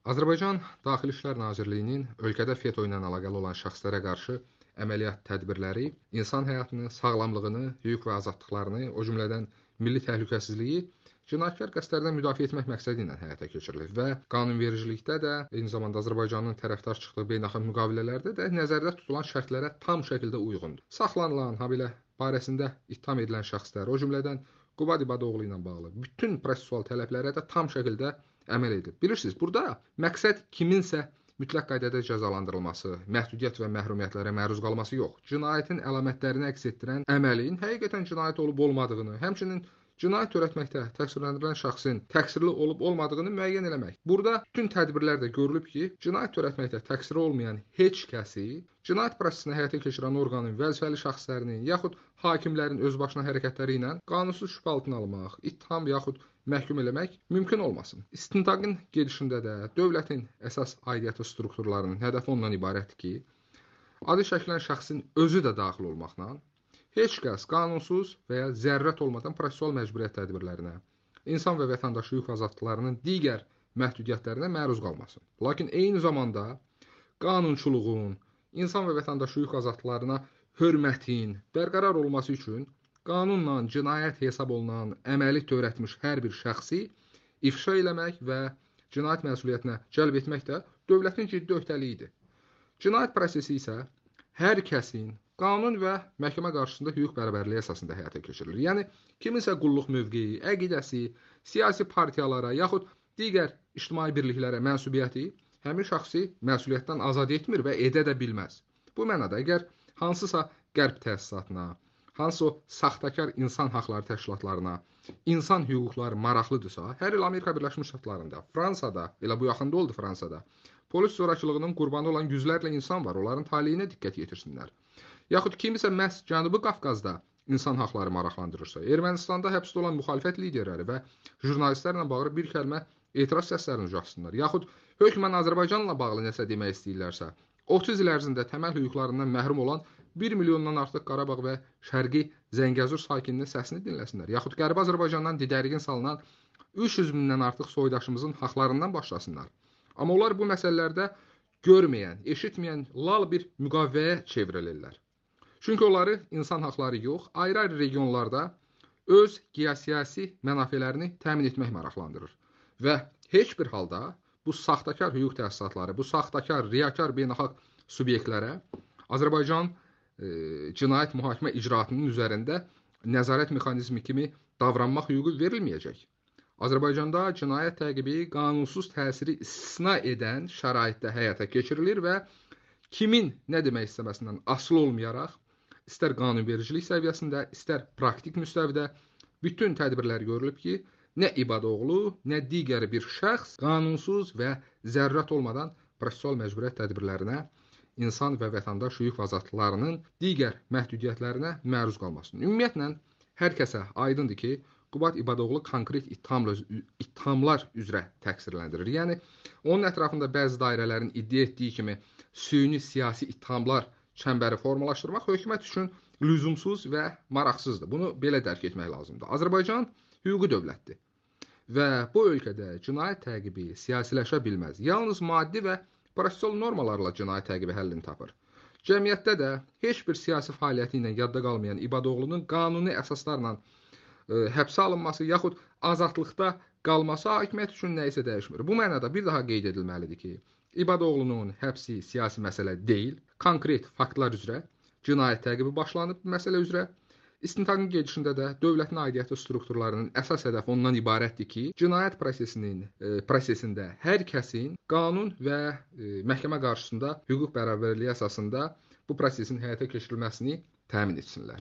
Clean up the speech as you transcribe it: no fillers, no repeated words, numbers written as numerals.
Azərbaycan Daxili İşlər Nazirliyinin ölkədə FETÖ ilə əlaqəli olan şəxslərə qarşı əməliyyat tədbirləri insan həyatını, sağlamlığını, hüquq və azadlıqlarını, o cümlədən milli təhlükəsizliyi cinayətkar qəsdlərdən müdafiə etmək məqsədi ilə həyata keçirilir və qanunvericilikdə də, eyni zamanda Azərbaycanın tərəfdar çıxdığı beynəlxalq müqavilələrdə də nəzərdə tutulan şərtlərə tam şəkildə uyğundur. Saxlanılan, habelə barəsində ittiham edilən şəxslər, o cümlədən Qubad İbadoğlu ilə bağlı bütün prosessual tələblərə də tam şəkildə əməl edib. Bilirsiniz, burada məqsəd kiminsə mütləq qaydada cəzalandırılması, məhdudiyyət və məhrumiyyətlərə məruz qalması yox. Cinayətin əlamətlərini əks etdirən əməlin həqiqətən cinayət olub-olmadığını, həmçinin cinayət törətməkdə təqsirləndirilən şəxsin təqsirli olub-olmadığını müəyyən eləmək. Burada bütün tədbirlər də görülüb ki, cinayət törətməkdə təqsiri olmayan heç kəsi cinayət prosesini həyata keçirən orqanın vəzifəli şəxslərinin yaxud hakimlərin özbaşına hərəkətləri ilə qanunsuz şübhə altına almaq, ittiham yaxud məhkum eləmək mümkün olmasın. İstintaqın gedişində də dövlətin əsas aidiyyatı strukturlarının hədəfi ondan ibarətdir ki, adı çəkilən şəxsin özü də daxil olmaqla heç kəs qanunsuz və ya zərurət olmadan prosessual məcburiyyət tədbirlərinə, insan və vətəndaş hüquq azadlıqlarının digər məhdudiyyətlərinə məruz qalmasın. Lakin eyni zamanda qanunçuluğun, insan və vətəndaş hüquq azadlıqlarına hörmətin bərqərar olması üçün qanunla cinayət hesab olunan əməli törətmiş hər bir şəxsi ifşa eləmək və cinayət məsuliyyətinə cəlb etmək də dövlətin ciddi öhdəliyidir. Cinayət prosesi isə hər kəsin qanun və məhkəmə qarşısında hüquq bərabərliyi əsasında həyata keçirilir. Yəni, kiminsə qulluq mövqeyi, əqidəsi, siyasi partiyalara yaxud digər ictimai birliklərə mənsubiyyəti həmin şəxsi məsuliyyətdən azad etmir və edə də bilməz. Bu mənada, əgər hansısa qərb təsisatına, hansı o saxtakar insan haqları təşkilatlarına insan hüquqları maraqlıdırsa, hər il Amerika Birləşmiş Ştatlarında, Fransada, elə bu yaxında oldu Fransada, polis zorakılığının qurbanı olan yüzlərlə insan var, onların taleyinə diqqət yetirsinlər. Yaxud kimisə məhz Cənubi Qafqazda insan haqları maraqlandırırsa, Ermənistanda həbsdə olan müxalifət liderləri və jurnalistlərlə bağlı bir kəlmə etiraz səslərini ucatsınlar. Yaxud hökmən Azərbaycanla bağlı nəsə demək istəyirlərsə, 30 il ərzində təməl hüquqlarından məhrum olan 1 milyondan artıq Qarabağ və Şərqi Zəngəzur sakininin səsini dinləsinlər. Yaxud Qərbi Azərbaycandan didərgin salınan 300 mindən artıq soydaşımızın haqlarından başlasınlar. Amma onlar bu məsələlərdə görməyən, eşitməyən lal bir müqaviləyə çevrilirlər. Çünki onları insan haqları yox, ayrı-ayrı regionlarda öz geosiyasi mənafələrini təmin etmək maraqlandırır. Və heç bir halda bu saxtakar hüquq təsisatları, bu saxtakar, riyakar beynəlxalq subyektlərə Azərbaycan cinayət mühakimə icraatının üzərində nəzarət mexanizmi kimi davranmaq hüququ verilməyəcək. Azərbaycanda cinayət təqibi qanunsuz təsiri istisna edən şəraitdə həyata keçirilir və kimin nə demək istəməsindən asılı olmayaraq, istər qanunvericilik səviyyəsində, istər praktik müstəvidə bütün tədbirlər görülüb ki, nə İbadoğlu, nə digər bir şəxs qanunsuz və zərurət olmadan prosessual məcburiyyət tədbirlərinə, insan və vətəndaş hüquq azadlıqlarının digər məhdudiyyətlərinə məruz qalmasın. Ümumiyyətlə, hər kəsə aydındır ki, Qubad İbadoğlu konkret ittihamlar üzrə təqsirləndirir. Yəni, onun ətrafında bəzi dairələrin iddia etdiyi kimi süni siyasi ittihamlar çəmbəri formalaşdırmaq hökumət üçün lüzumsuz və maraqsızdır. Bunu belə dərk etmək lazımdır. Azərbaycan hüquqi dövlətdir və bu ölkədə cinayət təqibi siyasiləşə bilməz. Yalnız maddi və prosessual normalarla cinayət təqibi həllini tapır. Cəmiyyətdə də heç bir siyasi fəaliyyəti ilə yadda qalmayan İbadoğlunun qanuni əsaslarla həbsə alınması yaxud azadlıqda qalması hakimiyyət üçün nə isə dəyişmir. Bu mənada bir daha qeyd edilməlidir ki, İbadoğlunun həbsi siyasi məsələ deyil, konkret faktlar üzrə cinayət təqibi başlanıb bu məsələ üzrə. İstintaqın gedişində də dövlətin aidiyyatı strukturlarının əsas hədəfi ondan ibarətdir ki, cinayət prosesində hər kəsin qanun və məhkəmə qarşısında hüquq bərabərliyi əsasında bu prosesin həyata keçirilməsini təmin etsinlər.